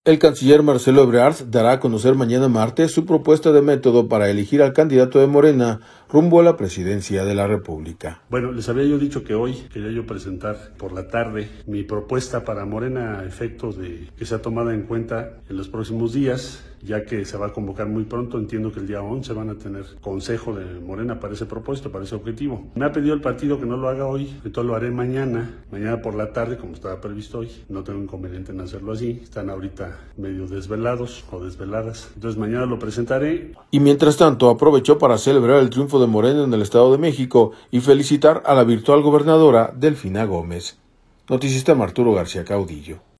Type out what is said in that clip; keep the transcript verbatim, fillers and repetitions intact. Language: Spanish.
El canciller Marcelo Ebrard dará a conocer mañana martes su propuesta de método para elegir al candidato de Morena rumbo a la presidencia de la República. Bueno, les había yo dicho que hoy quería yo presentar por la tarde mi propuesta para Morena a efectos de que sea tomada en cuenta en los próximos días, ya que se va a convocar muy pronto. Entiendo que el día once van a tener consejo de Morena para ese propuesto, para ese objetivo. Me ha pedido el partido que no lo haga hoy, entonces lo haré mañana, mañana por la tarde, como estaba previsto hoy. No tengo inconveniente en hacerlo así, están ahorita medio desvelados o desveladas, entonces mañana lo presentaré. Y mientras tanto aprovechó para celebrar el triunfo de Morena en el Estado de México y felicitar a la virtual gobernadora Delfina Gómez. Noticista Arturo García Caudillo.